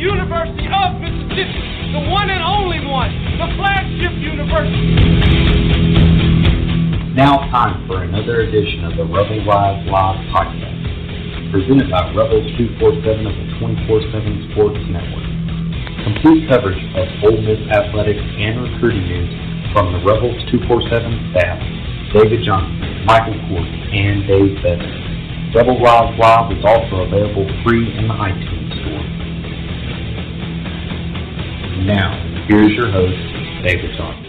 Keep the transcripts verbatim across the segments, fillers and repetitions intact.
University of Mississippi, the one and only one, the flagship university. Now time for another edition of the Rebel Rise Live podcast, presented by Rebels two forty-seven of the twenty-four seven Sports Network. Complete coverage of Ole Miss athletics and recruiting news from the Rebels two forty-seven staff, David Johnson, Michael Court, and Dave Bevan. Rebel Rise Live is also available free in the iTunes Store. Now, here's your host, David Johnson.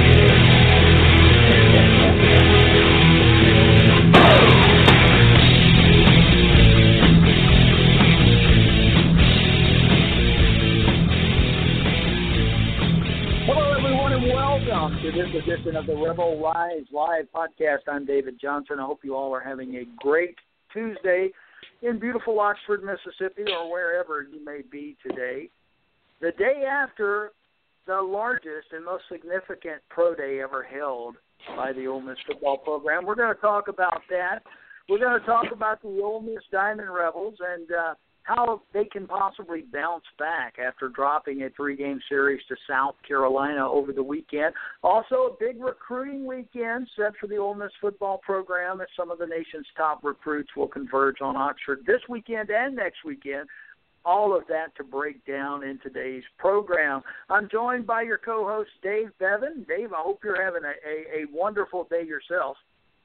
Hello, everyone, and welcome to this edition of the Rebel Rise Live podcast. I'm David Johnson. I hope you all are having a great Tuesday in beautiful Oxford, Mississippi, or wherever you may be today. The day after the largest and most significant pro day ever held by the Ole Miss football program. We're going to talk about that. We're going to talk about the Ole Miss Diamond Rebels and uh, how they can possibly bounce back after dropping a three-game series to South Carolina over the weekend. Also, a big recruiting weekend set for the Ole Miss football program as some of the nation's top recruits will converge on Oxford this weekend and next weekend. All of that to break down in today's program. I'm joined by your co-host, Dave Bevan. Dave, I hope you're having a, a, a wonderful day yourself.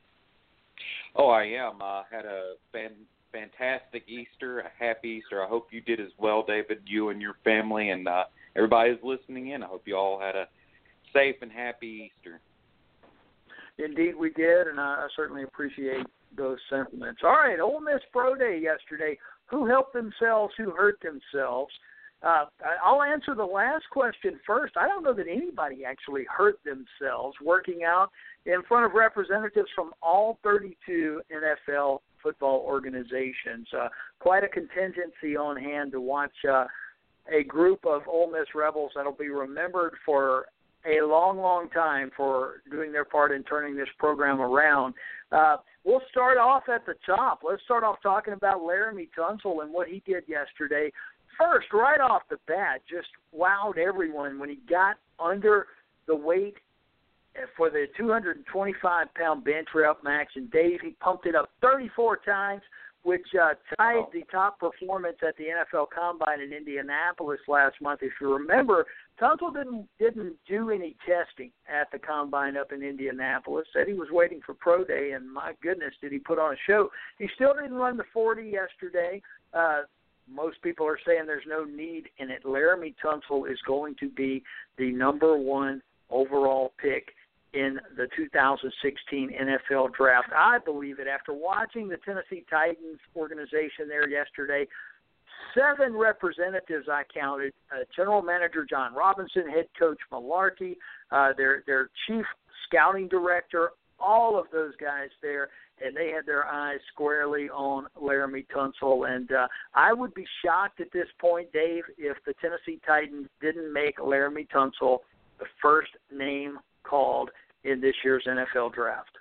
Oh, I am. I uh, had a fan, fantastic Easter, a happy Easter. I hope you did as well, David, you and your family, and uh, everybody who's listening in. I hope you all had a safe and happy Easter. Indeed we did, and I, I certainly appreciate those sentiments. All right, Ole Miss Pro Day yesterday. Who helped themselves? Who hurt themselves? Uh, I'll answer the last question first. I don't know that anybody actually hurt themselves working out in front of representatives from all thirty-two N F L football organizations. Uh, quite a contingency on hand to watch uh, a group of Ole Miss Rebels that will be remembered for a long, long time for doing their part in turning this program around. Uh, we'll start off at the top. Let's start off talking about Laremy Tunsil and what he did yesterday. First, right off the bat, just wowed everyone when he got under the weight for the two hundred twenty-five pound bench rep max. And Dave, he pumped it up thirty-four times, which uh, tied the top performance at the N F L Combine in Indianapolis last month. If you remember, Tunsil didn't didn't do any testing at the Combine up in Indianapolis. Said he was waiting for Pro Day, and my goodness, did he put on a show. He still didn't run the forty yesterday. Uh, most people are saying there's no need in it. Laremy Tunsil is going to be the number one overall pick in the two thousand sixteen N F L Draft. I believe it after watching the Tennessee Titans organization there yesterday. Seven representatives I counted, uh, General Manager John Robinson, Head Coach Malarkey, uh, their, their Chief Scouting Director, all of those guys there, and they had their eyes squarely on Laremy Tunsil. And uh, I would be shocked at this point, Dave, if the Tennessee Titans didn't make Laremy Tunsil the first name called in this year's N F L Draft.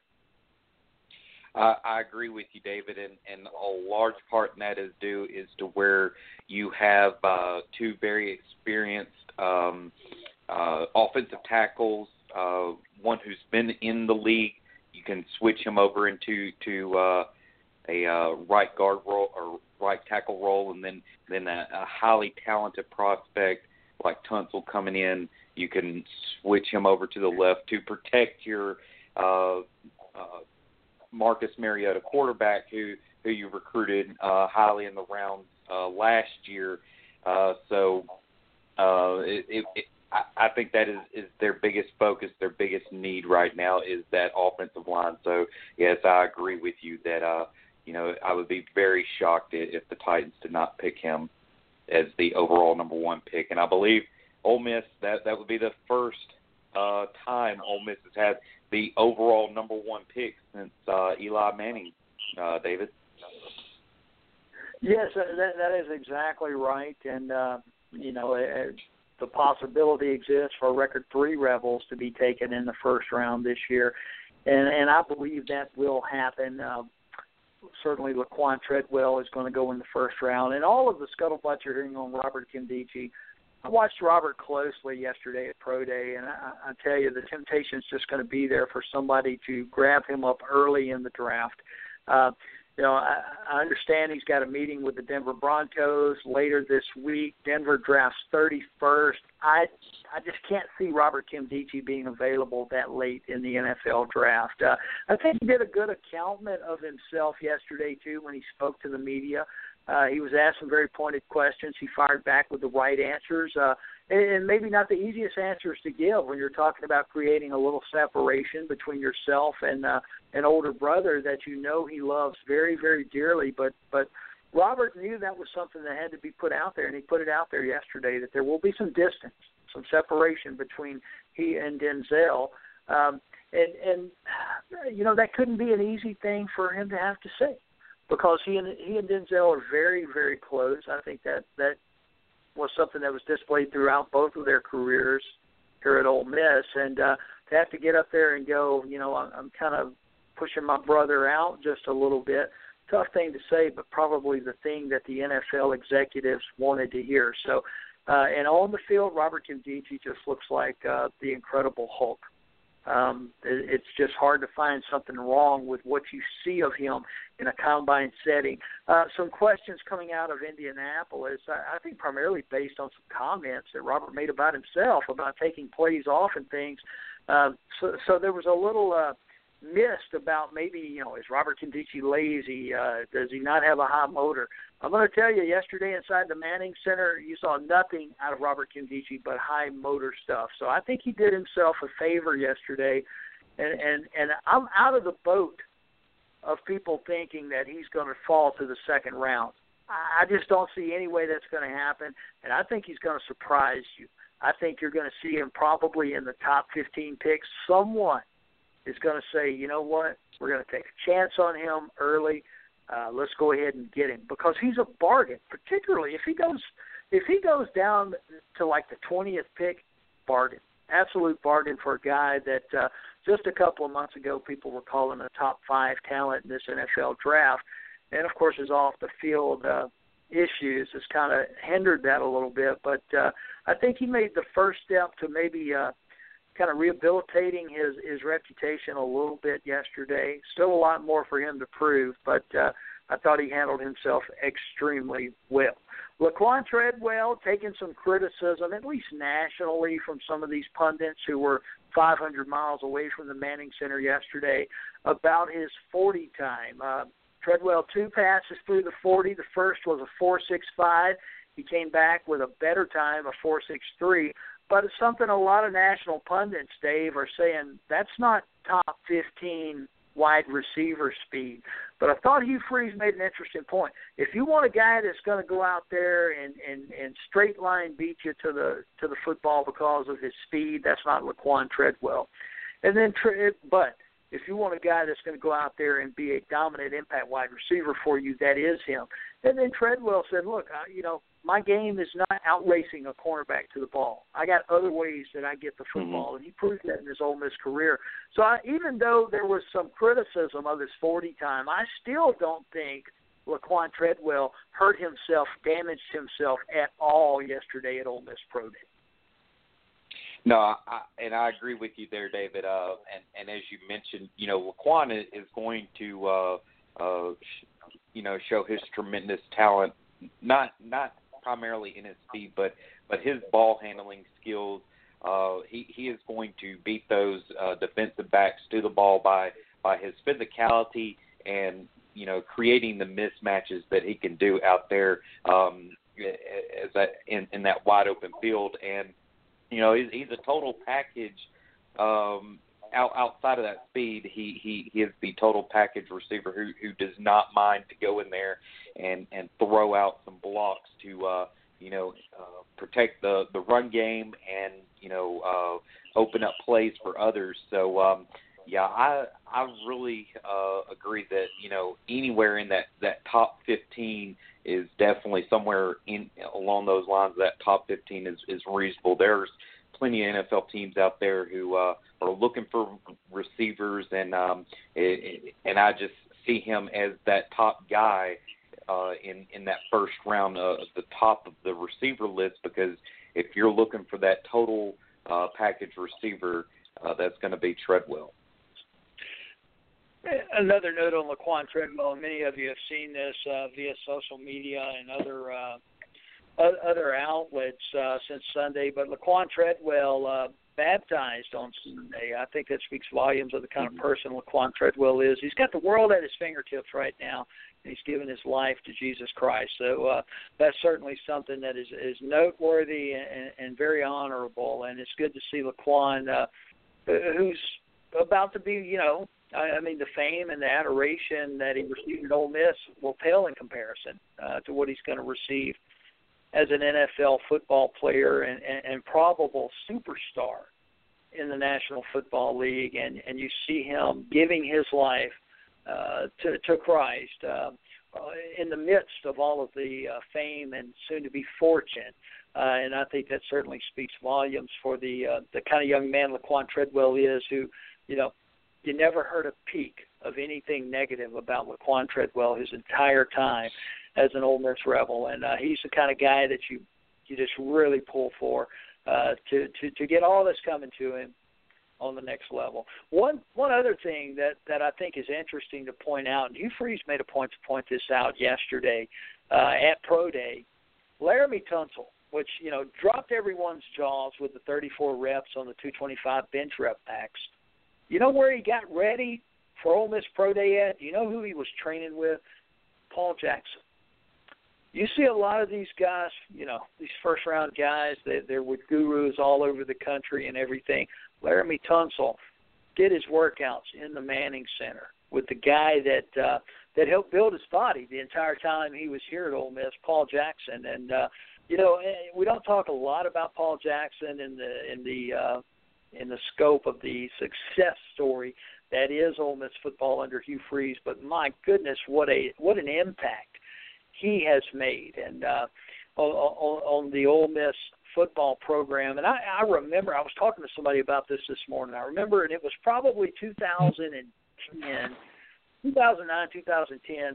Uh, I agree with you, David, and, and a large part in that is due is to where you have uh, two very experienced um, uh, offensive tackles, uh, one who's been in the league. You can switch him over into to uh, a uh, right guard role or right tackle role, and then then a, a highly talented prospect like Tunsil coming in. You can switch him over to the left to protect your uh, uh, Marcus Mariota quarterback who, who you recruited uh, highly in the rounds uh, last year. Uh, so uh, it, it, it, I, I think that is, is their biggest focus, their biggest need right now is that offensive line. So, yes, I agree with you that, uh, you know, I would be very shocked if the Titans did not pick him as the overall number one pick. And I believe Ole Miss, that, that would be the first uh, time Ole Miss has had the overall number one pick since uh, Eli Manning, uh, David. Yes, that, that is exactly right. And, uh, you know, uh, the possibility exists for record three Rebels to be taken in the first round this year. And, and I believe that will happen. Uh, certainly Laquan Treadwell is going to go in the first round. And all of the scuttlebutt you're hearing on Robert Nkemdiche, I watched Robert closely yesterday at Pro Day, and I, I tell you, the temptation is just going to be there for somebody to grab him up early in the draft. Uh, you know, I, I understand he's got a meeting with the Denver Broncos later this week. Denver drafts thirty-first. I I just can't see Robert Nkemdiche being available that late in the N F L draft. Uh, I think he did a good accountment of himself yesterday, too, when he spoke to the media. Uh, he was asked some very pointed questions. He fired back with the right answers, uh, and, and maybe not the easiest answers to give when you're talking about creating a little separation between yourself and uh, an older brother that you know he loves very, very dearly. But, but Robert knew that was something that had to be put out there, and he put it out there yesterday, that there will be some distance, some separation between he and Denzel. Um, and, and, you know, that couldn't be an easy thing for him to have to say, because he and he and Denzel are very, very close. I think that that was something that was displayed throughout both of their careers here at Ole Miss. And uh, to have to get up there and go, you know, I'm, I'm kind of pushing my brother out just a little bit. Tough thing to say, but probably the thing that the N F L executives wanted to hear. So, uh, and on the field, Robert Nkemdiche just looks like uh, the Incredible Hulk. Um, it, it's just hard to find something wrong with what you see of him in a combine setting. Uh, some questions coming out of Indianapolis, I, I think primarily based on some comments that Robert made about himself, about taking plays off and things. Uh, so, so there was a little uh, missed about maybe, you know, is Robert Nkemdiche lazy? Uh, does he not have a high motor? I'm going to tell you, yesterday inside the Manning Center, you saw nothing out of Robert Nkemdiche but high motor stuff. So I think he did himself a favor yesterday, and, and, and I'm out of the boat of people thinking that he's going to fall to the second round. I just don't see any way that's going to happen, and I think he's going to surprise you. I think you're going to see him probably in the top fifteen picks. Someone is going to say, you know what, we're going to take a chance on him early. Uh, let's go ahead and get him, because he's a bargain. Particularly if he goes, if he goes down to like the twentieth pick, bargain, absolute bargain for a guy that uh, just a couple of months ago people were calling a top five talent in this N F L draft, and of course his off the field uh, issues has kind of hindered that a little bit. But uh, I think he made the first step to maybe. Uh, kind of rehabilitating his, his reputation a little bit yesterday. Still a lot more for him to prove, but uh, I thought he handled himself extremely well. Laquan Treadwell taking some criticism, at least nationally, from some of these pundits who were five hundred miles away from the Manning Center yesterday about his forty time. Uh, Treadwell, two passes through the forty. The first was a four six five. He came back with a better time, a four six three. But it's something a lot of national pundits, Dave, are saying that's not top fifteen wide receiver speed. But I thought Hugh Freeze made an interesting point. If you want a guy that's going to go out there and, and, and straight line beat you to the to the football because of his speed, that's not Laquan Treadwell. And then, but if you want a guy that's going to go out there and be a dominant impact wide receiver for you, that is him. And then Treadwell said, look, I, you know, my game is not outracing a cornerback to the ball. I got other ways that I get the football, mm-hmm. and he proved that in his Ole Miss career. So I, even though there was some criticism of his forty time, I still don't think Laquan Treadwell hurt himself, damaged himself at all yesterday at Ole Miss Pro Day. No, I, and I agree with you there, David. Uh, and, and as you mentioned, you know, Laquan is, is going to, uh, uh, sh- you know, show his tremendous talent, not not primarily in his speed, but, but his ball handling skills. Uh, he, he is going to beat those uh, defensive backs to the ball by, by his physicality and, you know, creating the mismatches that he can do out there um, as that, in, in that wide open field. And, you know, he's, he's a total package. Um, out, outside of that speed, he, he, he is the total package receiver who, who does not mind to go in there and, and throw out some blocks to, uh, you know, uh, protect the, the run game and, you know, uh, open up plays for others. So, um, yeah, I I really uh, agree that, you know, anywhere in that, that top fifteen is definitely somewhere in along those lines. That top fifteen is, is reasonable. There's plenty of N F L teams out there who uh, are looking for receivers, and um, it, it, and I just see him as that top guy uh, in in that first round, uh, the top of the receiver list. Because if you're looking for that total uh, package receiver, uh, that's going to be Treadwell. Another note on Laquan Treadwell, and many of you have seen this uh, via social media and other uh, other outlets uh, since Sunday, but Laquan Treadwell uh, baptized on Sunday. I think that speaks volumes of the kind of person Laquan Treadwell is. He's got the world at his fingertips right now, and he's given his life to Jesus Christ. So uh, that's certainly something that is, is noteworthy and, and very honorable, and it's good to see Laquan, uh, who's about to be, you know, I mean, the fame and the adoration that he received at Ole Miss will pale in comparison uh, to what he's going to receive as an N F L football player and, and, and probable superstar in the National Football League. And, and you see him giving his life uh, to, to Christ uh, in the midst of all of the uh, fame and soon-to-be fortune. Uh, and I think that certainly speaks volumes for the uh, the kind of young man Laquan Treadwell is, who, you know, you never heard a peep of anything negative about Laquan Treadwell his entire time as an Ole Miss Rebel, and uh, he's the kind of guy that you you just really pull for uh, to, to to get all this coming to him on the next level. One one other thing that, that I think is interesting to point out, and Hugh Freeze made a point to point this out yesterday uh, at Pro Day, Laramie Tunsil, which, you know, dropped everyone's jaws with the thirty-four reps on the two twenty-five bench rep max. You know where he got ready for Ole Miss Pro Day at? You know who he was training with? Paul Jackson. You see a lot of these guys, you know, these first-round guys, they, they're with gurus all over the country and everything. Laramie Tunsil did his workouts in the Manning Center with the guy that uh, that helped build his body the entire time he was here at Ole Miss, Paul Jackson. And, uh, you know, we don't talk a lot about Paul Jackson in the in the uh, in the scope of the success story that is Ole Miss football under Hugh Freeze, but my goodness, what a what an impact he has made and uh, on, on the Ole Miss football program. And I, I remember I was talking to somebody about this this morning. I remember, and it was probably two thousand ten, two thousand nine, two thousand ten.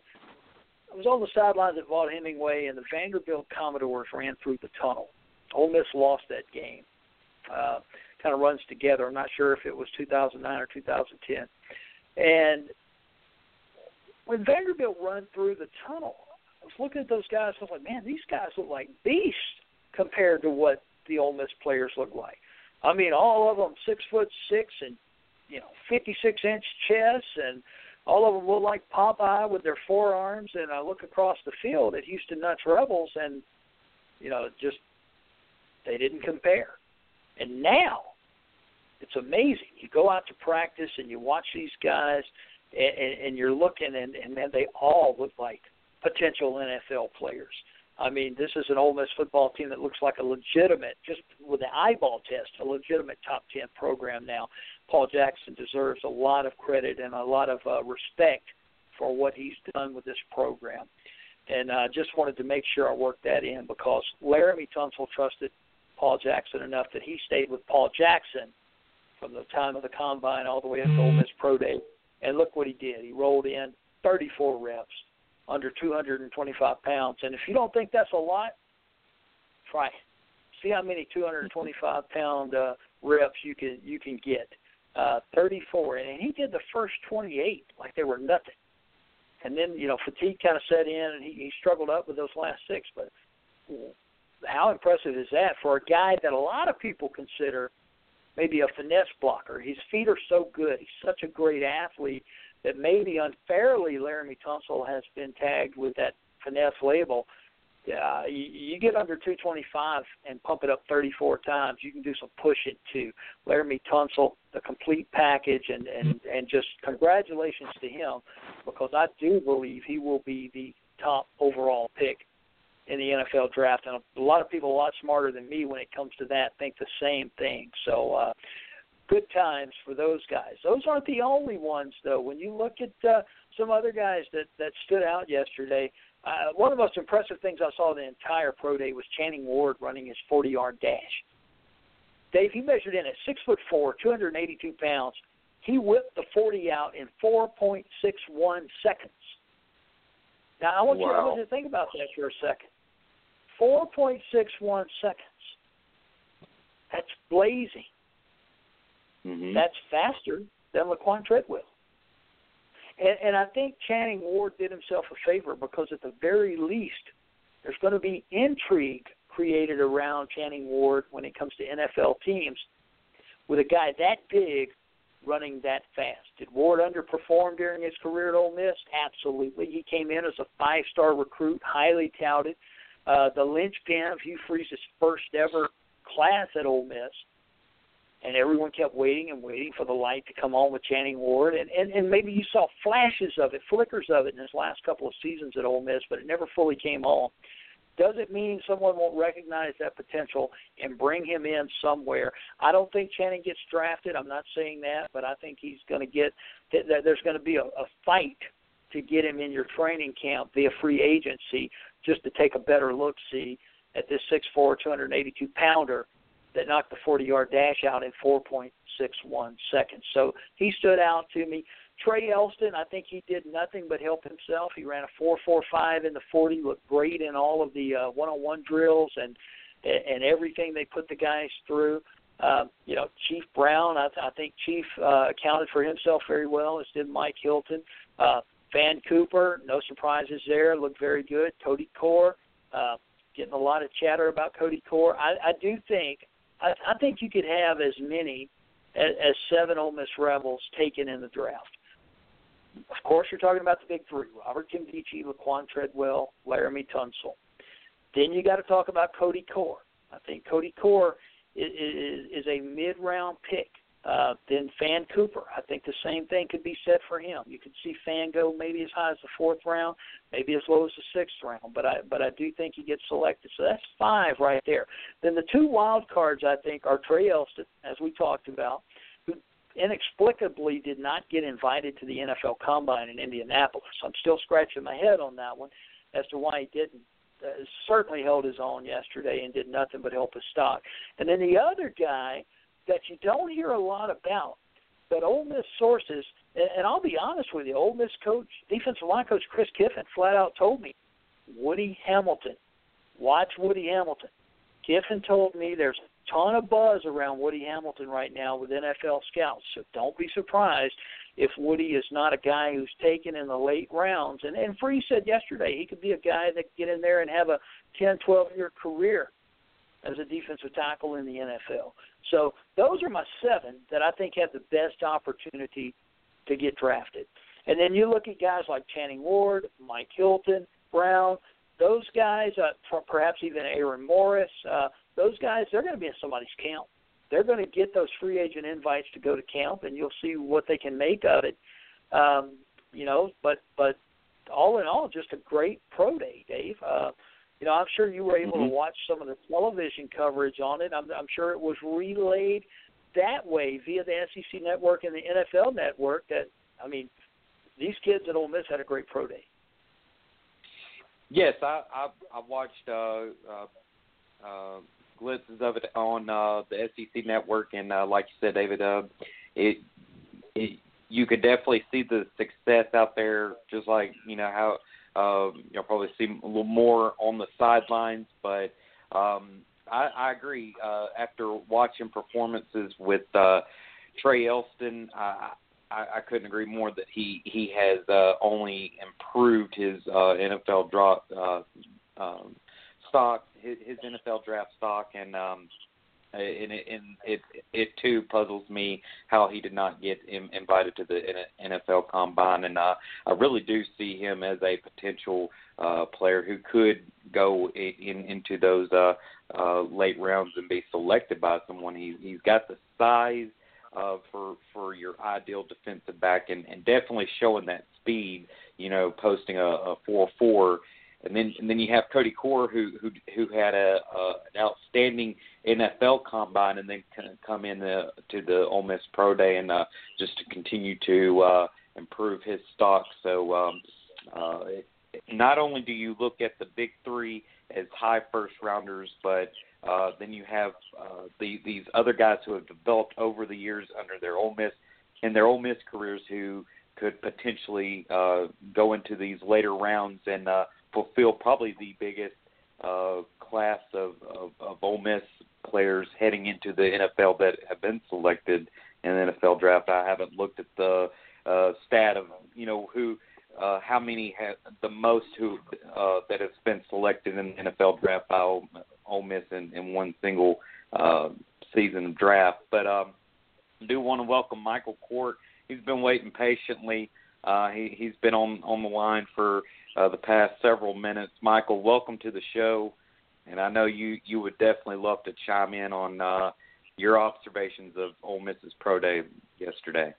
I was on the sidelines at Vaught Hemingway, and the Vanderbilt Commodores ran through the tunnel. Ole Miss lost that game. Uh, kind of runs together. I'm not sure if it was two thousand nine or two thousand ten. And when Vanderbilt run through the tunnel, I was looking at those guys. I was like, man, these guys look like beasts compared to what the Ole Miss players look like. I mean, all of them six foot six and, you know, fifty-six inch chests, and all of them look like Popeye with their forearms. And I look across the field at Houston Nutt Rebels, and, you know, just they didn't compare. And now it's amazing. You go out to practice and you watch these guys, and, and you're looking, and, and man, they all look like potential N F L players. I mean, this is an Ole Miss football team that looks like a legitimate, just with the eyeball test, a legitimate top ten program now. Paul Jackson deserves a lot of credit and a lot of uh, respect for what he's done with this program. And I uh, just wanted to make sure I worked that in, because Laramie Tunsil trusted Paul Jackson enough that he stayed with Paul Jackson from the time of the combine all the way up to Ole Miss Pro Day. And look what he did. He rolled in thirty-four reps under two hundred twenty-five pounds. And if you don't think that's a lot, try it. See how many two hundred twenty-five pound uh, reps you can you can get. Uh, thirty-four. And he did the first twenty-eight like they were nothing. And then, you know, fatigue kind of set in, and he, he struggled up with those last six. But how impressive is that for a guy that a lot of people consider maybe a finesse blocker? His feet are so good. He's such a great athlete that maybe unfairly Laramie Tunsil has been tagged with that finesse label. Uh, you, you get under two twenty-five and pump it up thirty-four times, you can do some pushing too. Laramie Tunsil, the complete package, and, and, and just congratulations to him, because I do believe he will be the top overall pick in the N F L draft. And a lot of people a lot smarter than me when it comes to that think the same thing. So uh, good times for those guys. Those aren't the only ones, though. When you look at uh, some other guys that, that stood out yesterday, uh, one of the most impressive things I saw the entire pro day was Channing Ward running his forty-yard dash. Dave, he measured in at six foot four, two hundred eighty-two pounds, He whipped the forty out in four point six one seconds. Now, I want, wow. you, I want you to think about that for a second. four point six one seconds. That's blazing. Mm-hmm. That's faster than Laquan Treadwell. And, and I think Channing Ward did himself a favor because at the very least, there's going to be intrigue created around Channing Ward when it comes to N F L teams with a guy that big running that fast. Did Ward underperform during his career at Ole Miss? Absolutely. He came in as a five-star recruit, highly touted, uh, the linchpin of Hugh Freeze's first ever class at Ole Miss. And everyone kept waiting and waiting for the light to come on with Channing Ward. And, and, and maybe you saw flashes of it, flickers of it in his last couple of seasons at Ole Miss, but it never fully came on. Doesn't mean someone won't recognize that potential and bring him in somewhere. I don't think Channing gets drafted. I'm not saying that, but I think he's going to get – there's going to be a, a fight to get him in your training camp via free agency just to take a better look-see at this six foot four, two hundred eighty-two pounder that knocked the forty-yard dash out in four point six one seconds. So he stood out to me. Trey Elston, I think he did nothing but help himself. He ran a four four five in the forty, looked great in all of the uh, one-on-one drills and and everything they put the guys through. Uh, you know, Chief Brown, I, I think Chief uh, accounted for himself very well, as did Mike Hilton. Uh, Van Cooper, no surprises there, looked very good. Cody Core, uh, getting a lot of chatter about Cody Core. I, I do think I, I think you could have as many as, as seven Ole Miss Rebels taken in the draft. Of course, you're talking about the big three, Robert Nkemdiche, Laquan Treadwell, Laramie Tunsil. Then you got to talk about Cody Core. I think Cody Core is, is, is a mid-round pick. Uh, then Fan Cooper, I think the same thing could be said for him. You could see Fan go maybe as high as the fourth round, maybe as low as the sixth round, but I but I do think he gets selected. So that's five right there. Then the two wild cards, I think, are Trey Elston, as we talked about, who inexplicably did not get invited to the N F L Combine in Indianapolis. I'm still scratching my head on that one as to why he didn't. Uh, certainly held his own yesterday and did nothing but help his stock. And then the other guy that you don't hear a lot about, but Ole Miss sources, and, and I'll be honest with you, Ole Miss coach, defensive line coach Chris Kiffin flat out told me, Woody Hamilton, watch Woody Hamilton. Kiffin told me there's a ton of buzz around Woody Hamilton right now with N F L scouts, so don't be surprised if Woody is not a guy who's taken in the late rounds. And, and Free said yesterday he could be a guy that could get in there and have a ten, twelve-year career as a defensive tackle in the N F L. So those are my seven that I think have the best opportunity to get drafted. And then you look at guys like Channing Ward, Mike Hilton, Brown, those guys, uh, perhaps even Aaron Morris, uh, those guys, they're going to be in somebody's camp. They're going to get those free agent invites to go to camp, and you'll see what they can make of it. Um, you know, but but all in all, just a great pro day, Dave. Uh, you know, I'm sure you were able mm-hmm. to watch some of the television coverage on it. I'm, I'm sure it was relayed that way via the S E C Network and the N F L Network. That I mean, these kids at Ole Miss had a great pro day. Yes, I I, I watched uh, uh, uh, glimpses of it on uh, the S E C Network, and uh, like you said, David, uh, it, it you could definitely see the success out there. Just like you know how uh, you'll probably see a little more on the sidelines, but um, I, I agree. Uh, after watching performances with uh, Trey Elston, I, I, I couldn't agree more that he he has uh, only improved his uh, N F L drop uh, um, stock, his, his N F L draft stock, and um, and, it, and it it too puzzles me how he did not get in, invited to the N F L Combine, and uh, I really do see him as a potential uh, player who could go in, in, into those uh, uh, late rounds and be selected by someone. He, he's got the size Uh, for for your ideal defensive back, and, and definitely showing that speed. You know, posting a, a four four, and then and then you have Cody Core, who who who had a, a an outstanding N F L combine, and then come in the, to the Ole Miss Pro Day, and uh, just to continue to uh, improve his stock. So um, uh, it, not only do you look at the big three as high first rounders, but Uh, then you have uh, the, these other guys who have developed over the years under their Ole Miss in their Ole Miss careers who could potentially uh, go into these later rounds and uh, fulfill probably the biggest uh, class of, of, of Ole Miss players heading into the N F L that have been selected in the N F L draft. I haven't looked at the uh, stat of, you know, who, uh, how many have the most who uh, that has been selected in the N F L draft by Ole, Ole Miss in, in one single uh, season of draft. But um, I do want to welcome Michael Court. He's been waiting patiently. Uh, he, he's been on, on the line for uh, the past several minutes. Michael, welcome to the show. And I know you, you would definitely love to chime in on uh, your observations of Ole Miss's Pro Day yesterday.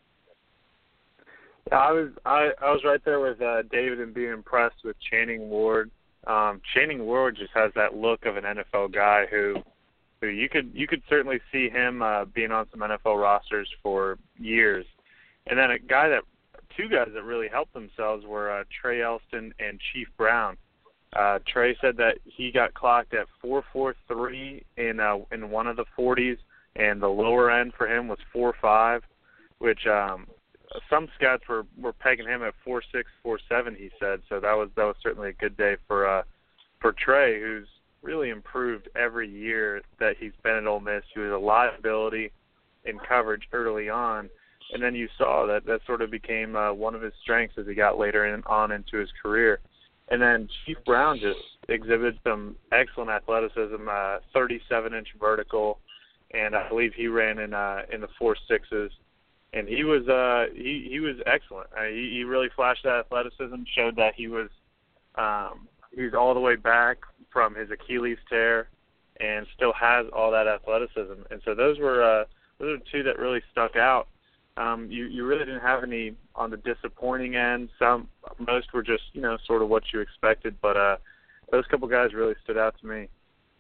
Yeah, I was I, I was right there with uh, David and being impressed with Channing Ward. Um, Channing Ward just has that look of an N F L guy who who you could you could certainly see him uh, being on some N F L rosters for years. And then a guy that, two guys that really helped themselves were uh, Trey Elston and Chief Brown. Uh, Trey said that he got clocked at four four three in uh, in one of the forties, and the lower end for him was four five, which um, some scouts were, were pegging him at four six, four seven. He said so. That was that was certainly a good day for uh, for Trey, who's really improved every year that he's been at Ole Miss. He was a liability in coverage early on. And then you saw that that sort of became uh, one of his strengths as he got later in, on into his career. And then Chief Brown just exhibited some excellent athleticism, uh, thirty-seven inch vertical, and I believe he ran in uh, in the four sixes. And he was uh, he he was excellent. Uh, he, he really flashed that athleticism, showed that he was um, he was all the way back from his Achilles tear, and still has all that athleticism. And so those were uh, those are two that really stuck out. Um, you, you really didn't have any on the disappointing end. Some, most were just, you know, sort of what you expected. But uh, those couple guys really stood out to me.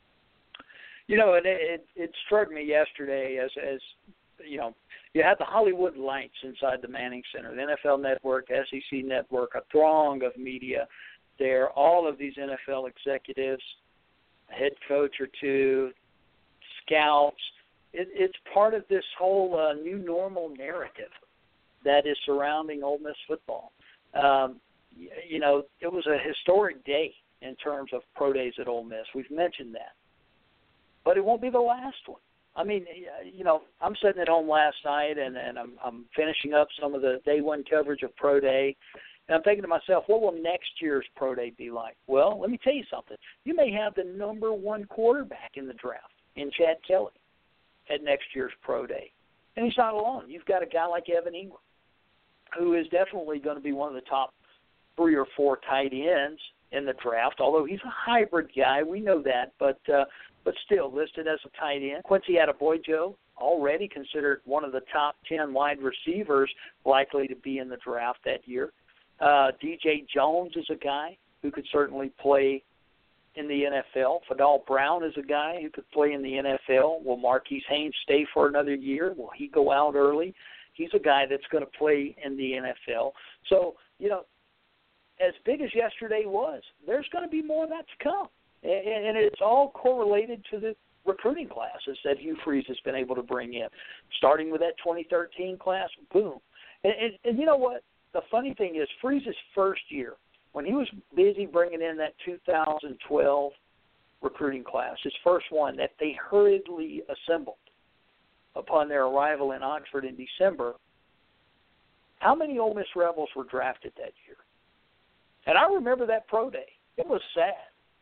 You know, it it, it struck me yesterday as as you know, you had the Hollywood lights inside the Manning Center, the N F L Network, S E C Network, a throng of media there. All of these N F L executives, a head coach or two, scouts. It, it's part of this whole uh, new normal narrative that is surrounding Ole Miss football. Um, you, you know, it was a historic day in terms of pro days at Ole Miss. We've mentioned that. But it won't be the last one. I mean, you know, I'm sitting at home last night, and, and I'm, I'm finishing up some of the day one coverage of pro day, and I'm thinking to myself, what will next year's pro day be like? Well, let me tell you something. You may have the number one quarterback in the draft in Chad Kelly at next year's pro day. And he's not alone. You've got a guy like Evan Ingram, who is definitely going to be one of the top three or four tight ends in the draft, although he's a hybrid guy. We know that, but uh, but still listed as a tight end. Quincy Adeboyejo, already considered one of the top ten wide receivers likely to be in the draft that year. Uh, D J Jones is a guy who could certainly play in the N F L. Fadal Brown is a guy who could play in the N F L. Will Marquise Haynes stay for another year? Will he go out early? He's a guy that's going to play in the N F L. So, you know, as big as yesterday was, there's going to be more of that to come. And, and it's all correlated to the recruiting classes that Hugh Freeze has been able to bring in. Starting with that twenty thirteen class, boom. And, and, and you know what? The funny thing is, Freeze's first year, when he was busy bringing in that two thousand twelve recruiting class, his first one that they hurriedly assembled upon their arrival in Oxford in December, how many Ole Miss Rebels were drafted that year? And I remember that pro day. It was sad.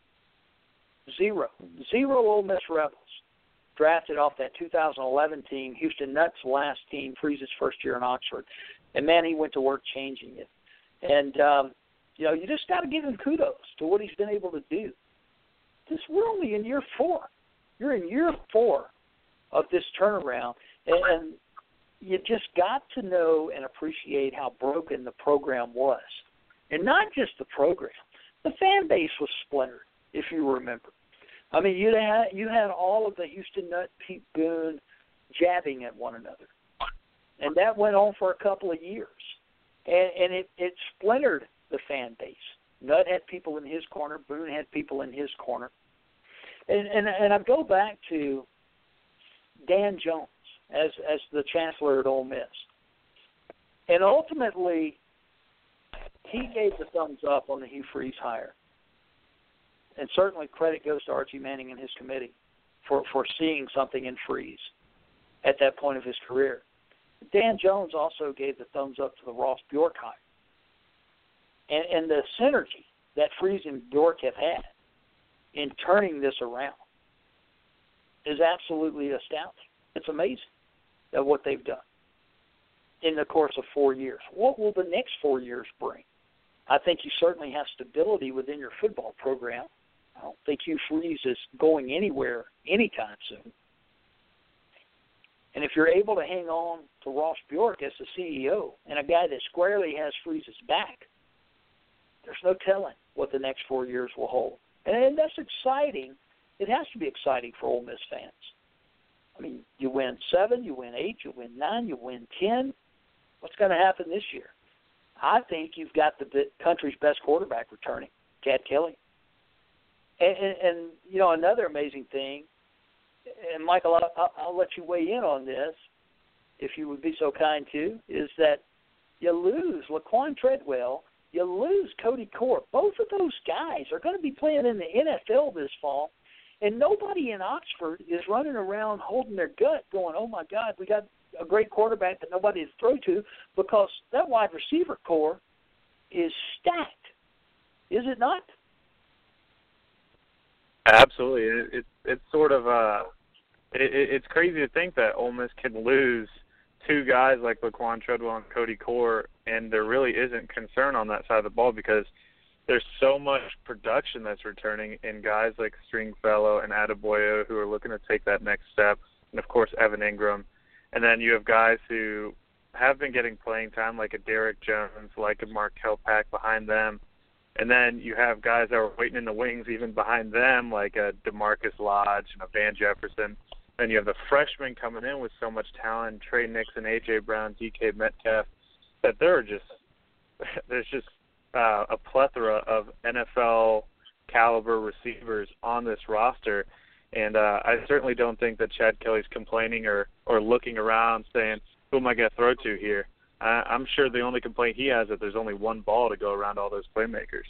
Zero. Zero Ole Miss Rebels drafted off that two thousand eleven team, Houston Nutt's last team, Freeze's first year in Oxford. And, man, he went to work changing it. And, um, you know, you just got to give him kudos to what he's been able to do. This, we're only in year four. You're in year four of this turnaround, and, and you just got to know and appreciate how broken the program was. And not just the program. The fan base was splintered, if you remember. I mean, you had, you had all of the Houston Nutt, Pete Boone jabbing at one another. And that went on for a couple of years. And, and it, it splintered the fan base. Nutt had people in his corner. Boone had people in his corner. And, and, and I go back to Dan Jones as, as the chancellor at Ole Miss. And ultimately, he gave the thumbs up on the Hugh Freeze hire. And certainly credit goes to Archie Manning and his committee for, for seeing something in Freeze at that point of his career. Dan Jones also gave the thumbs up to the Ross Bjork hire. And, and the synergy that Freeze and Bjork have had in turning this around is absolutely astounding. It's amazing at what they've done in the course of four years. What will the next four years bring? I think you certainly have stability within your football program. I don't think Hugh Freeze is going anywhere anytime soon. And if you're able to hang on to Ross Bjork as the C E O and a guy that squarely has Freeze's back, there's no telling what the next four years will hold. And that's exciting. It has to be exciting for Ole Miss fans. I mean, you win seven, you win eight, you win nine, you win ten. What's going to happen this year? I think you've got the country's best quarterback returning, Chad Kelly. And, and, and you know, another amazing thing, and Michael, I'll, I'll let you weigh in on this, if you would be so kind to, is that you lose Laquan Treadwell, you lose Cody Core. Both of those guys are going to be playing in the N F L this fall, and nobody in Oxford is running around holding their gut going, oh, my God, we got a great quarterback that nobody to throw to, because that wide receiver core is stacked. Is it not? Absolutely. It, it, it's sort of uh, it, it's crazy to think that Ole Miss can lose two guys like Laquan Treadwell and Cody Core, and there really isn't concern on that side of the ball because there's so much production that's returning in guys like Stringfellow and Adeboye who are looking to take that next step, and, of course, Evan Ingram. And then you have guys who have been getting playing time like a Derek Jones, like a Markel Pack behind them. And then you have guys that are waiting in the wings even behind them like a DeMarcus Lodge and a Van Jefferson. Then you have the freshmen coming in with so much talent, Trey Nixon, A J. Brown, D K Metcalf, that there are just there's just uh, a plethora of N F L caliber receivers on this roster. And uh, I certainly don't think that Chad Kelly's complaining or, or looking around saying, who am I going to throw to here? I, I'm sure the only complaint he has is that there's only one ball to go around all those playmakers.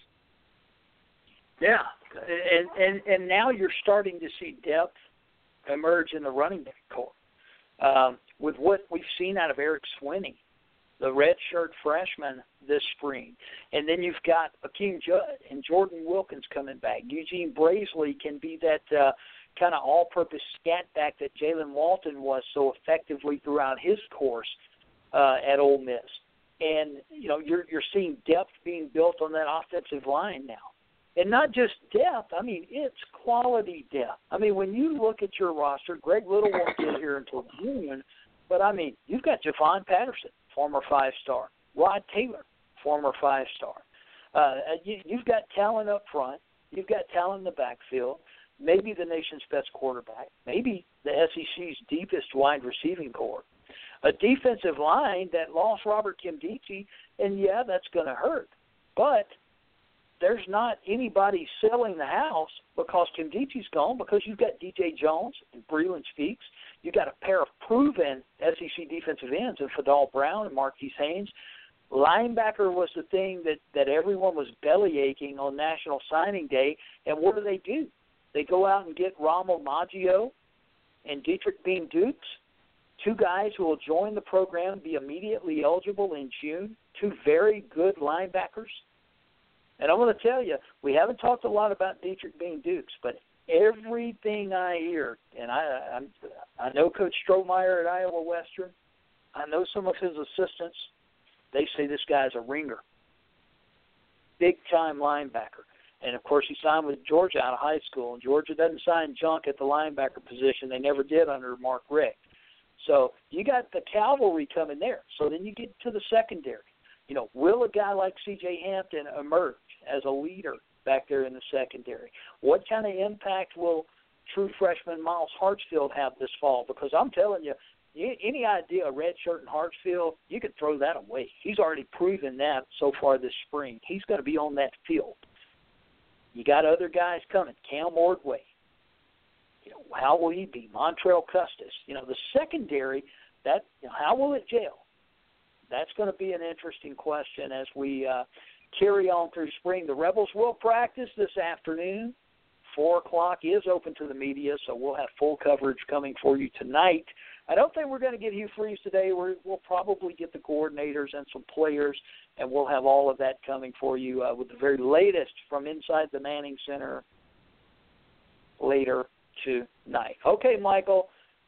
Yeah, and, and, and now you're starting to see depth emerge in the running back core. Um, with what we've seen out of Eric Swinney, the redshirt freshman this spring. And then you've got Akeem Judd and Jordan Wilkins coming back. Eugene Brazeley can be that uh, kind of all-purpose scat back that Jalen Walton was so effectively throughout his course uh, at Ole Miss. And, you know, you're you're seeing depth being built on that offensive line now. And not just depth, I mean, it's quality depth. I mean, when you look at your roster, Greg Little won't get here until June, but, I mean, you've got Javon Patterson, former five-star, Rod Taylor, former five-star. Uh, you, you've got talent up front. You've got talent in the backfield. Maybe the nation's best quarterback. Maybe the S E C's deepest wide receiving core. A defensive line that lost Robert Kimdichie, and, yeah, that's going to hurt. But there's not anybody selling the house because Kimdichie's gone, because you've got D J Jones and Breland Speaks. You've got a pair of proven S E C defensive ends in Fadal Brown and Marquise Haynes. Linebacker was the thing that, that everyone was belly aching on National Signing Day, and what do they do? They go out and get Rommel Maggio and Dietrich Bean Dukes, two guys who will join the program, be immediately eligible in June, two very good linebackers. And I'm going to tell you, we haven't talked a lot about Dietrich Bean Dukes, but everything I hear, and I I'm, I know Coach Strohmeyer at Iowa Western, I know some of his assistants, they say this guy's a ringer, big-time linebacker. And, of course, he signed with Georgia out of high school, and Georgia doesn't sign junk at the linebacker position. They never did under Mark Richt. So you got the cavalry coming there. So then you get to the secondary. You know, will a guy like C J Hampton emerge as a leader back there in the secondary? What kind of impact will true freshman Miles Hartsfield have this fall? Because I'm telling you, any idea of redshirt and Hartsfield, you could throw that away. He's already proven that so far this spring. He's going to be on that field. You got other guys coming. Cam Ordway. You know, how will he be? Montrell Custis. You know, the secondary, that you know, how will it gel? That's going to be an interesting question as we uh, carry on through spring. The Rebels will practice this afternoon. Four o'clock is open to the media, so we'll have full coverage coming for you tonight. I don't think we're going to get Hugh Freeze today. We're, we'll probably get the coordinators and some players, and we'll have all of that coming for you uh, with the very latest from inside the Manning Center later tonight. Okay, Michael,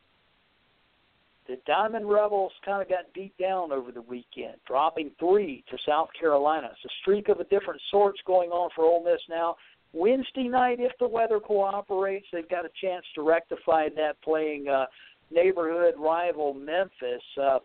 the Diamond Rebels kind of got beat down over the weekend, dropping three to South Carolina. It's a streak of a different sorts going on for Ole Miss now. Wednesday night, if the weather cooperates, they've got a chance to rectify that playing uh, neighborhood rival Memphis. Uh,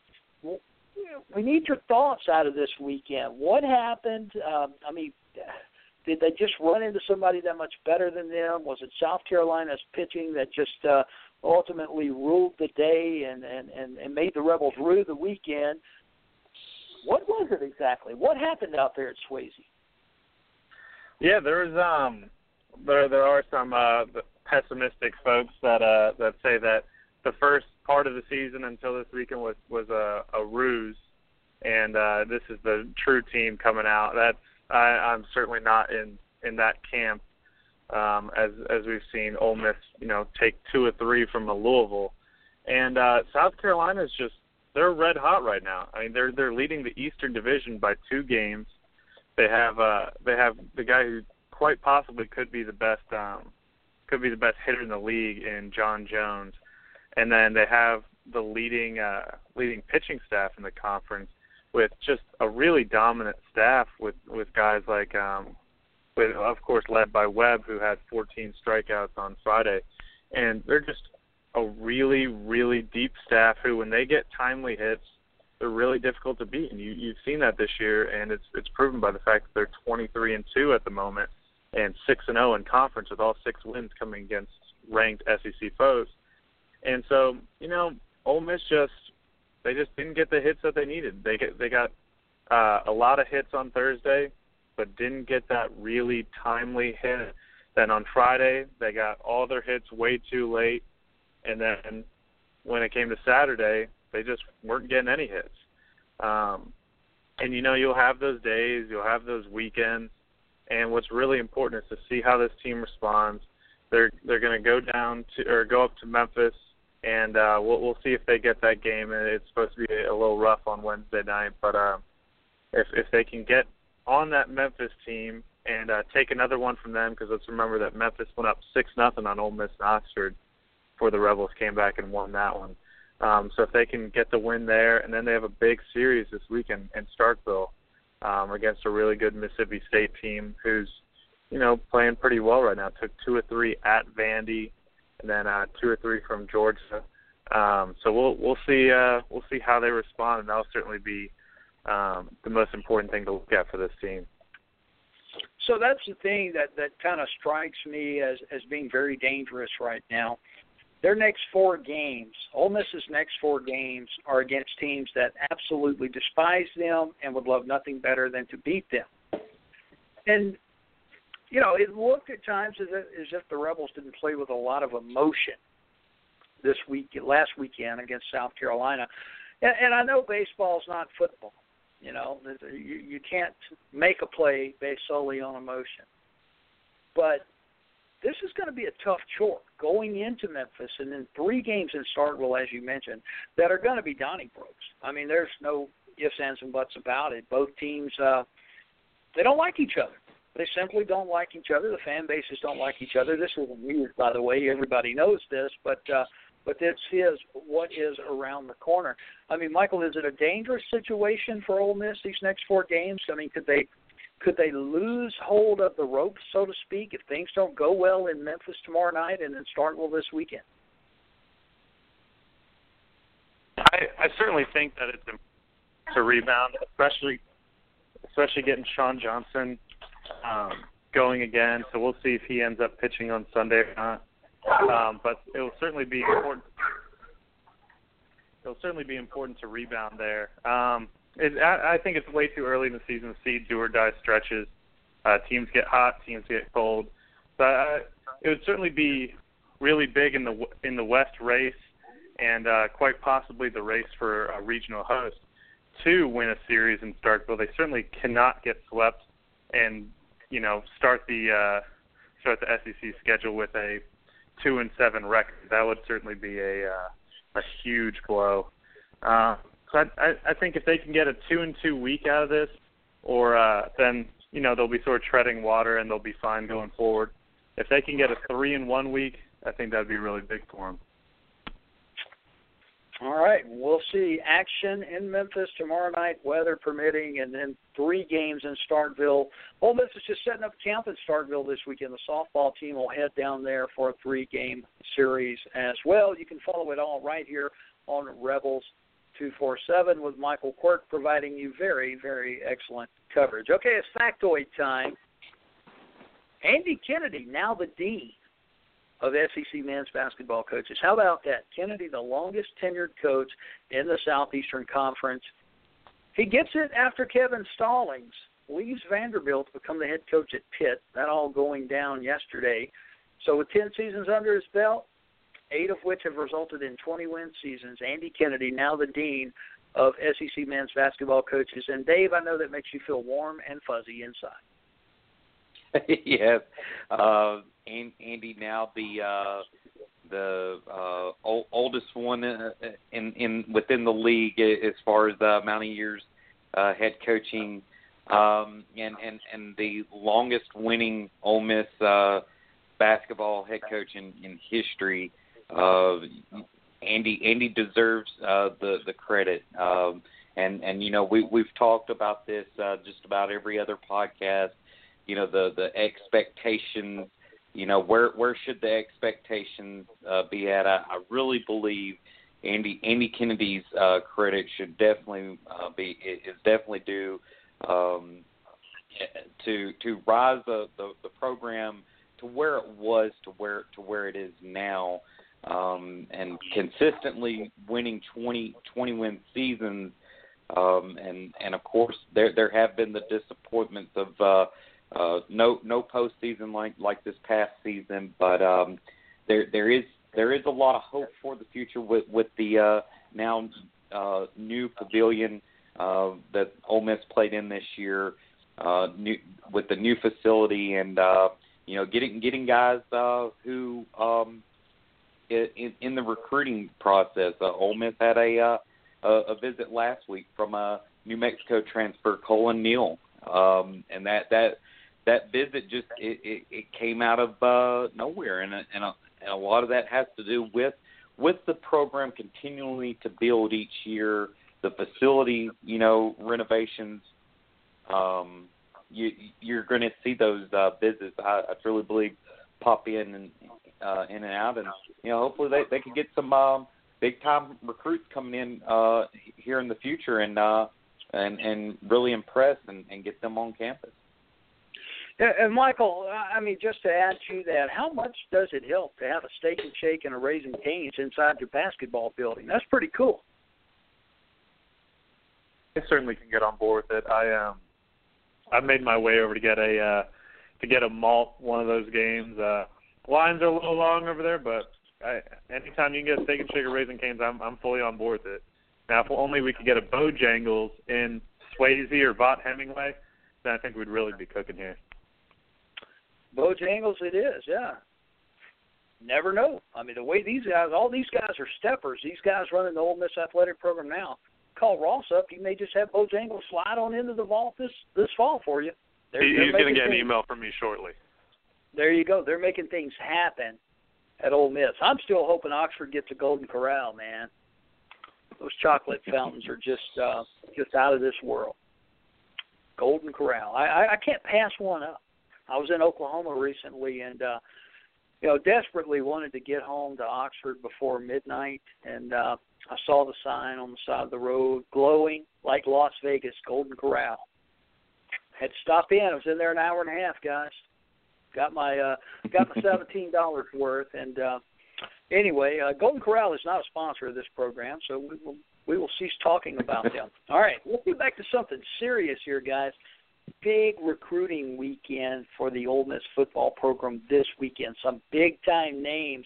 we need your thoughts out of this weekend. What happened? Um, I mean, did they just run into somebody that much better than them? Was it South Carolina's pitching that just uh, ultimately ruled the day and, and, and, and made the Rebels rue the weekend? What was it exactly? What happened out there at Swayze? Yeah, there's um, there there are some uh, pessimistic folks that uh, that say that the first part of the season until this weekend was was a, a ruse, and uh, this is the true team coming out. That's I, I'm certainly not in, in that camp. Um, as as we've seen Ole Miss, you know, take two or three from a Louisville, and uh, South Carolina is just they're red hot right now. I mean, they're they're leading the Eastern Division by two games. They have uh, they have the guy who quite possibly could be the best um, could be the best hitter in the league in John Jones, and then they have the leading uh, leading pitching staff in the conference with just a really dominant staff with, with guys like um, with of course led by Webb, who had fourteen strikeouts on Friday, and they're just a really really deep staff who, when they get timely hits, they're really difficult to beat, and you, you've seen that this year, and it's it's proven by the fact that they're twenty-three and two at the moment, and six and zero in conference with all six wins coming against ranked S E C foes. And so, you know, Ole Miss just they just didn't get the hits that they needed. They get, they got uh, a lot of hits on Thursday, but didn't get that really timely hit. Then on Friday, they got all their hits way too late, and then when it came to Saturday, they just weren't getting any hits. Um, and, you know, you'll have those days, you'll have those weekends, and what's really important is to see how this team responds. They're they're going to go down to or go up to Memphis, and uh, we'll we'll see if they get that game. And it's supposed to be a little rough on Wednesday night, but uh, if if they can get on that Memphis team and uh, take another one from them, because let's remember that Memphis went up six nothing on Ole Miss and Oxford before the Rebels came back and won that one. Um, so if they can get the win there, and then they have a big series this weekend in Starkville um, against a really good Mississippi State team who's, you know, playing pretty well right now. Took two or three at Vandy, and then uh, two or three from Georgia. Um, so we'll we'll see uh, we'll see how they respond, and that'll certainly be um, the most important thing to look at for this team. So that's the thing that, that kind of strikes me as, as being very dangerous right now. Their next four games, Ole Miss's next four games, are against teams that absolutely despise them and would love nothing better than to beat them. And, you know, it looked at times as if, as if the Rebels didn't play with a lot of emotion this week, last weekend against South Carolina. And, and I know baseball is not football. You know, you, you can't make a play based solely on emotion. But this is going to be a tough chore going into Memphis, and then three games in Starkville, as you mentioned, that are going to be Donnybrooks. I mean, there's no ifs, ands, and buts about it. Both teams, uh, they don't like each other. They simply don't like each other. The fan bases don't like each other. This isn't weird, by the way. Everybody knows this, but uh, but this is what is around the corner. I mean, Michael, is it a dangerous situation for Ole Miss these next four games? I mean, could they Could they lose hold of the ropes, so to speak, if things don't go well in Memphis tomorrow night and then Starkville this weekend? I, I certainly think that it's important to rebound, especially especially getting Sean Johnson um, going again. So we'll see if he ends up pitching on Sunday or not. Um, but it will certainly be important. It'll certainly be important to rebound there. Um, It, I, I think it's way too early in the season to see do-or-die stretches. Uh, teams get hot, teams get cold. But uh, it would certainly be really big in the in the West race, and uh, quite possibly the race for a regional host, to win a series in Starkville. They certainly cannot get swept and, you know, start the uh, start the S E C schedule with a two and seven record. That would certainly be a uh, a huge blow. Uh, so I, I, I think if they can get a two and two week out of this, or uh, then you know they'll be sort of treading water and they'll be fine going forward. If they can get a three and one week, I think that'd be really big for them. All right, we'll see action in Memphis tomorrow night, weather permitting, and then three games in Starkville. Ole Miss is just setting up camp in Starkville this weekend. The softball team will head down there for a three-game series as well. You can follow it all right here on Rebels two forty-seven with Michael Quirk providing you very, very excellent coverage. Okay, it's factoid time. Andy Kennedy, now the dean of S E C men's basketball coaches. How about that? Kennedy, the longest tenured coach in the Southeastern Conference. He gets it after Kevin Stallings leaves Vanderbilt to become the head coach at Pitt. That all going down yesterday. So with ten seasons under his belt, eight of which have resulted in twenty-win seasons, Andy Kennedy, now the dean of S E C men's basketball coaches. And, Dave, I know that makes you feel warm and fuzzy inside. Yes, uh, Andy now the uh, the uh, old, oldest one in in within the league as far as the amount of years uh, head coaching, um, and and and the longest winning Ole Miss uh, basketball head coach in, in history. Uh, Andy Andy deserves uh, the the credit, um, and and you know we we've talked about this uh, just about every other podcast. You know, the, the expectations, you know, where where should the expectations uh, be at? I, I really believe Andy Andy Kennedy's uh, credit should definitely uh, be is definitely due um, to to rise the, the, the program to where it was to where to where it is now, um, and consistently winning twenty, twenty win seasons, um, and and of course there there have been the disappointments of uh, Uh, no, no postseason like like this past season, but um, there there is there is a lot of hope for the future with with the uh, now uh, new pavilion uh, that Ole Miss played in this year, uh, new, with the new facility, and uh, you know getting getting guys uh, who um, in, in the recruiting process. Uh, Ole Miss had a uh, a visit last week from a New Mexico transfer, Colin Neal, um, and that that. That visit just it, it, it came out of uh, nowhere, and a, and, a, and a lot of that has to do with with the program continually to build each year, the facility, you know, renovations. Um, you, you're going to see those uh, visits. I, I truly believe pop in and uh, in and out, and you know, hopefully they they can get some um, big time recruits coming in uh, here in the future, and uh, and and really impress and, and get them on campus. Yeah, and Michael, I mean, just to add to that, how much does it help to have a Steak and Shake and a Raising Cane's inside your basketball building? That's pretty cool. I certainly can get on board with it. I um, I made my way over to get a uh, to get a malt one of those games. Uh, lines are a little long over there, but I, anytime you can get a Steak and Shake or Raising Cane's, I'm I'm fully on board with it. Now, if only we could get a Bojangles in Swayze or Vaught Hemingway, then I think we'd really be cooking here. Bojangles it is, yeah. Never know. I mean, the way these guys, all these guys are steppers. These guys running the Ole Miss athletic program now. Call Ross up. He may just have Bojangles slide on into the vault this, this fall for you. They're, he, they're he's going to get things, an email from me shortly. There you go. They're making things happen at Ole Miss. I'm still hoping Oxford gets a Golden Corral, man. Those chocolate fountains are just uh, just out of this world. Golden Corral. I, I, I can't pass one up. I was in Oklahoma recently and, uh, you know, desperately wanted to get home to Oxford before midnight. And uh, I saw the sign on the side of the road glowing like Las Vegas, Golden Corral. Had to stop in. I was in there an hour and a half, guys. Got my uh, got my seventeen dollars worth. And uh, anyway, uh, Golden Corral is not a sponsor of this program, so we will, we will cease talking about them. All right, we'll get back to something serious here, guys. Big recruiting weekend for the Ole Miss football program this weekend. Some big-time names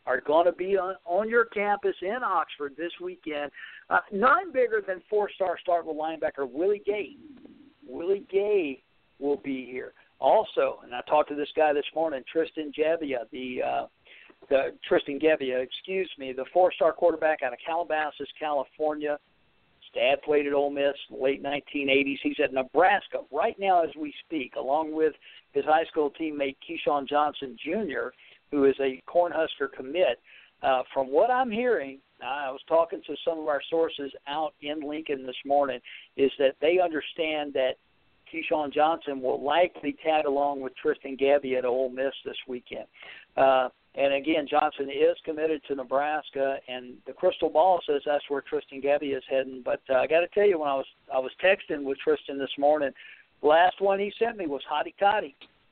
are going to be on, on your campus in Oxford this weekend. Uh, none bigger than four-star Starkville linebacker Willie Gay. Willie Gay will be here. Also, and I talked to this guy this morning, Tristan Gebbia, the uh, the Tristan Gebbia, excuse me, the four-star quarterback out of Calabasas, California. His dad played at Ole Miss in the late nineteen eighties. He's at Nebraska right now as we speak, along with his high school teammate Keyshawn Johnson Junior, who is a Cornhusker commit. Uh, from what I'm hearing, I was talking to some of our sources out in Lincoln this morning, is that they understand that Keyshawn Johnson will likely tag along with Tristan Gebbia at Ole Miss this weekend. Uh, and again, Johnson is committed to Nebraska, and the crystal ball says that's where Tristan Gebbia is heading. But uh, I got to tell you, when I was I was texting with Tristan this morning, the last one he sent me was hotty toddy.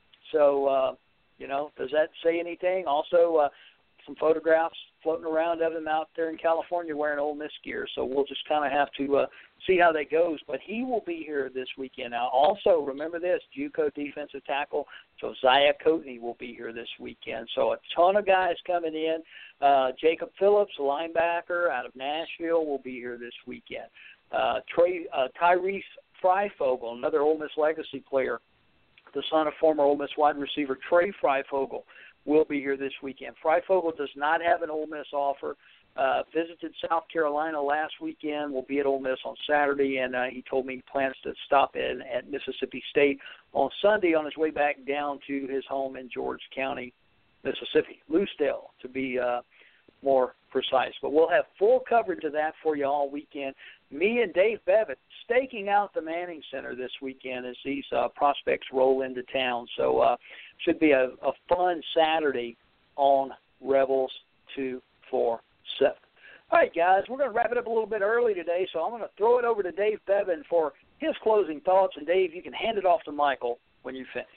So, uh, you know, does that say anything? Also, uh, some photographs floating around of him out there in California wearing Ole Miss gear. So we'll just kind of have to uh, see how that goes. But he will be here this weekend. Now, also, remember this, JUCO defensive tackle Josiah Coatney will be here this weekend. So a ton of guys coming in. Uh, Jacob Phillips, a linebacker out of Nashville, will be here this weekend. Uh, Trey, uh, Tyrese Freifogel, another Ole Miss legacy player, the son of former Ole Miss wide receiver Trey Freifogel, will be here this weekend. Freifogel does not have an Ole Miss offer. Uh, visited South Carolina last weekend, will be at Ole Miss on Saturday, and uh, he told me he plans to stop in at Mississippi State on Sunday on his way back down to his home in George County, Mississippi, Lucedale, to be uh, more precise. But we'll have full coverage of that for you all weekend. Me and Dave Bevitt staking out the Manning Center this weekend as these uh, prospects roll into town. So uh, should be a, a fun Saturday on Rebels two forty-seven. All right, guys, we're going to wrap it up a little bit early today, so I'm going to throw it over to Dave Bevan for his closing thoughts. And, Dave, you can hand it off to Michael when you finish.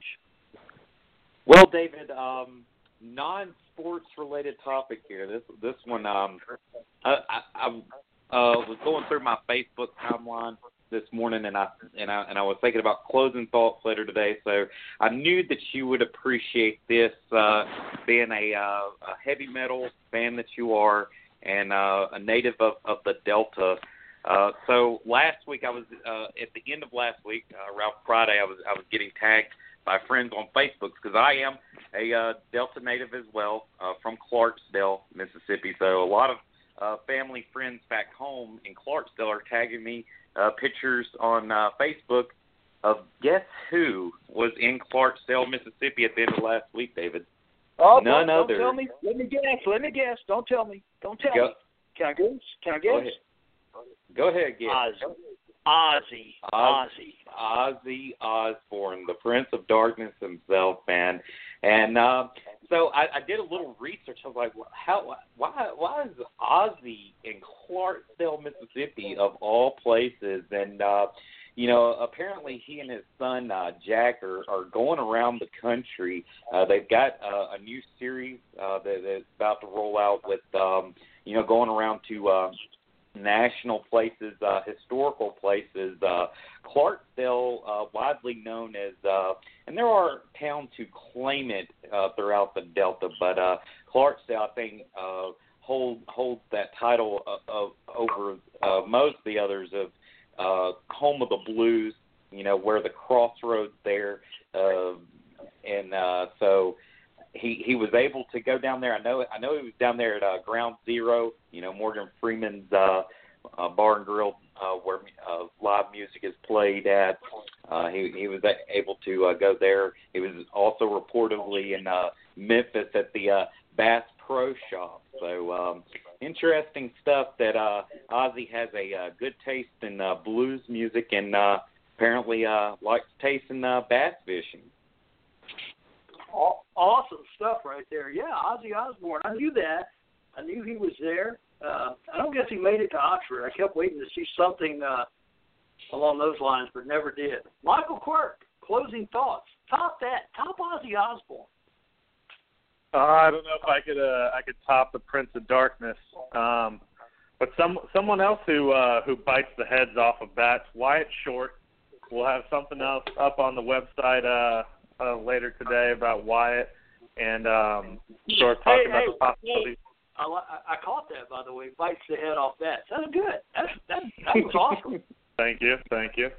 Well, David, um, non-sports related topic here. This this one, um, I, I, I uh, was going through my Facebook timeline this morning, and I and I and I was thinking about closing thoughts later today. So I knew that you would appreciate this, uh, being a, uh, a heavy metal fan that you are, and uh, a native of, of the Delta. Uh, so last week, I was uh, at the end of last week, uh, around Friday, I was I was getting tagged by friends on Facebook because I am a uh, Delta native as well, uh, from Clarksdale, Mississippi. So a lot of uh, family friends back home in Clarksdale are tagging me uh, pictures on uh, Facebook of guess who was in Clarksdale, Mississippi at the end of last week, David. Oh, None don't, other. don't tell me. Let me guess. Let me guess. Don't tell me. Don't tell Go. me. Can I guess? Can I guess? Go ahead. Go ahead, guess. Ozzy. Ozzy. Ozzy. Ozzy Osbourne, the Prince of Darkness himself, man. And uh, so I, I did a little research. I was like, how? Why? Why is Ozzy in Clarksdale, Mississippi, of all places? And uh, you know, apparently he and his son uh, Jack are, are going around the country. Uh, they've got uh, a new series uh, that, that's about to roll out with, um, you know, going around to uh, national places, uh, historical places. Uh, Clarksdale, uh, widely known as, uh, and there are towns who claim it uh, throughout the Delta, but uh, Clarksdale, I think, uh, hold holds that title of, of over uh, most of the others of uh, home of the blues. You know, where the crossroads there, uh, and uh, so. He he was able to go down there. I know I know he was down there at uh, Ground Zero, you know, Morgan Freeman's uh, uh, bar and grill uh, where uh, live music is played at. Uh, he he was able to uh, go there. He was also reportedly in uh, Memphis at the uh, Bass Pro Shop. So um, interesting stuff that uh, Ozzy has a uh, good taste in uh, blues music and uh, apparently uh, likes taste in uh, bass fishing. Awesome stuff right there. Yeah, Ozzy Osbourne. I knew that. I knew he was there. Uh, I don't guess he made it to Oxford. I kept waiting to see something uh, along those lines, but never did. Michael Quirk, closing thoughts. Top that. Top Ozzy Osbourne. Uh, I don't know if I could uh, I could top the Prince of Darkness, um, but some someone else who uh, who bites the heads off of bats, Wyatt Short. We'll have something else up on the website uh, uh, later today about Wyatt and um, sort of talking hey, about hey, the possibilities. Hey, I, I caught that, by the way. Bites the head off that. That's good. That's, that, that was awesome. Thank you. Thank you.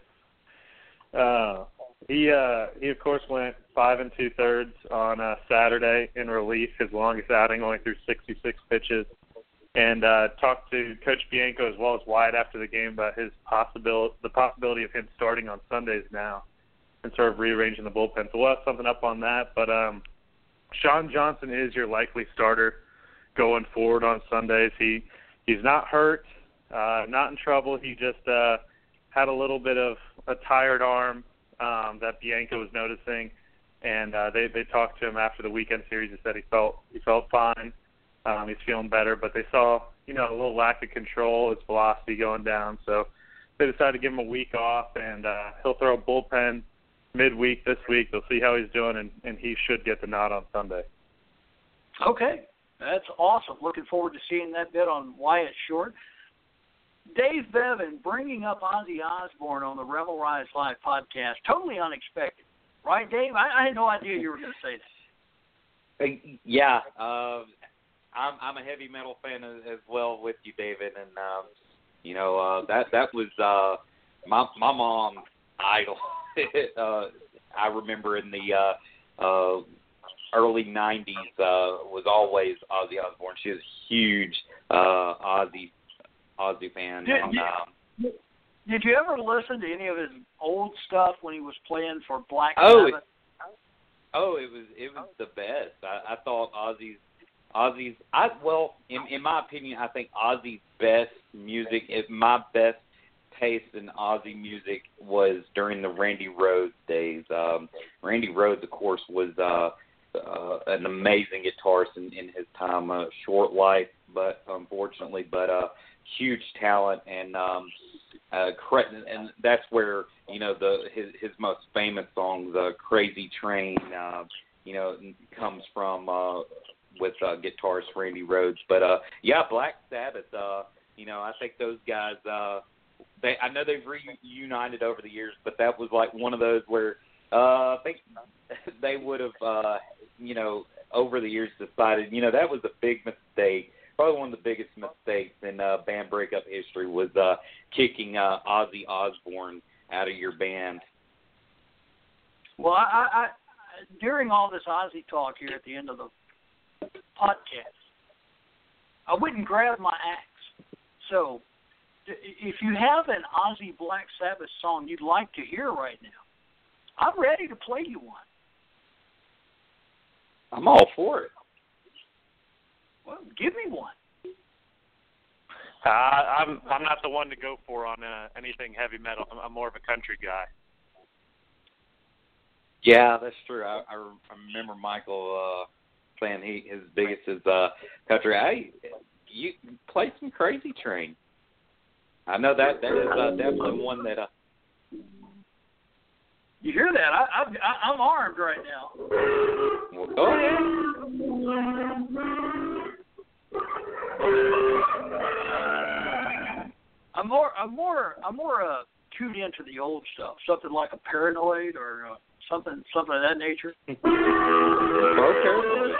Uh, he, uh, he, of course, went five and two-thirds on uh, Saturday in relief, his longest outing, only threw sixty-six pitches, and uh, talked to Coach Bianco as well as Wyatt after the game about his possibility, the possibility of him starting on Sundays now and sort of rearranging the bullpen. So we'll have something up on that. But um, Sean Johnson is your likely starter going forward on Sundays. He he's not hurt, uh, not in trouble. He just uh, had a little bit of a tired arm um, that Bianco was noticing, and uh, they they talked to him after the weekend series. He said he felt he felt fine. Um, he's feeling better, but they saw you know a little lack of control, his velocity going down. So they decided to give him a week off, and uh, he'll throw a bullpen midweek this week. They'll see how he's doing, and, and he should get the nod on Sunday. Okay. That's awesome. Looking forward to seeing that bit on Wyatt Short. Dave Bevan bringing up Ozzy Osbourne on the Rebel Rise Live podcast. Totally unexpected. Right, Dave? I, I had no idea you were going to say that. Yeah. Uh, I'm, I'm a heavy metal fan as, as well with you, David. And, um, you know, uh, that that was uh, my, my mom's idol. uh, I remember in the uh, uh, early nineties uh, was always Ozzy Osbourne. She was a huge uh, Ozzy Ozzy fan. Did, and, um, did you ever listen to any of his old stuff when he was playing for Black oh, Sabbath? Oh, it was it was the best. I, I thought Ozzy's Ozzy's I well, in in my opinion, I think Ozzy's best music, if my best taste in Ozzy music was during the Randy Rhoads days. Um, Randy Rhoads, of course, was uh, uh, an amazing guitarist in, in his time. Uh, short life, but unfortunately, but uh, huge talent, and um, uh, and that's where you know the his his most famous song, the "Crazy Train," uh, you know, comes from uh, with uh, guitarist Randy Rhoads. But uh, yeah, Black Sabbath. Uh, you know, I think those guys. Uh, They, I know they've reunited over the years, but that was like one of those where uh, I think they would have, uh, you know, over the years decided, you know, that was a big mistake. Probably one of the biggest mistakes in uh, band breakup history was uh, kicking uh, Ozzy Osbourne out of your band. Well, I, I, I during all this Ozzy talk here at the end of the podcast, I went and grabbed my axe. So if you have an Ozzy Black Sabbath song you'd like to hear right now, I'm ready to play you one. I'm all for it. Well, give me one. Uh, I'm I'm not the one to go for on uh, anything heavy metal. I'm, I'm more of a country guy. Yeah, that's true. I, I, I remember Michael uh, saying he his biggest is uh, country. I you play some Crazy Train. I know that that is uh, definitely one that. Uh, you hear that? I, I, I'm armed right now. Well, go ahead. I'm more, I'm more, I'm more uh, tuned into the old stuff. Something like a Paranoid or uh, something, something of that nature. Okay.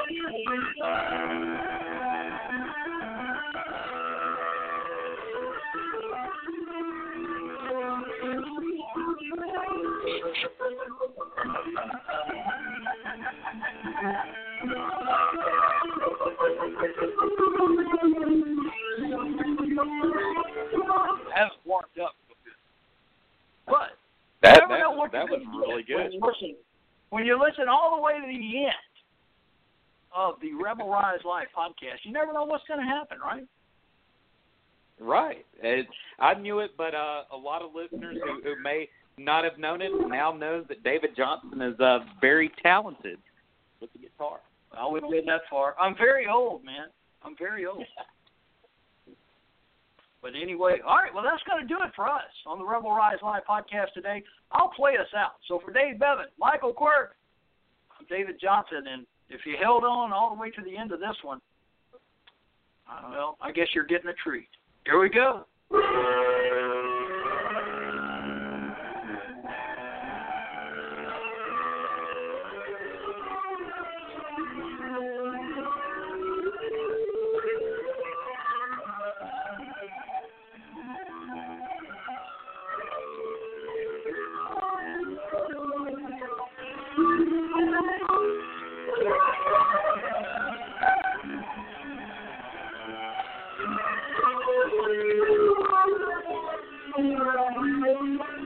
Haven't warmed up, but that that, that, that was really good. When you, listen, when you listen all the way to the end of the Rebel Rise Live podcast, you never know what's going to happen, right? Right. It, I knew it, but uh, a lot of listeners who, who may not have known it now knows that David Johnson is uh, very talented with the guitar. I wouldn't get that far. I'm very old, man. I'm very old. But anyway, all right, well, that's going to do it for us on the Rebel Rise Live podcast today. I'll play us out. So for Dave Bevan, Michael Quirk, I'm David Johnson, and if you held on all the way to the end of this one, well, I guess you're getting a treat. Here we go. Thank you.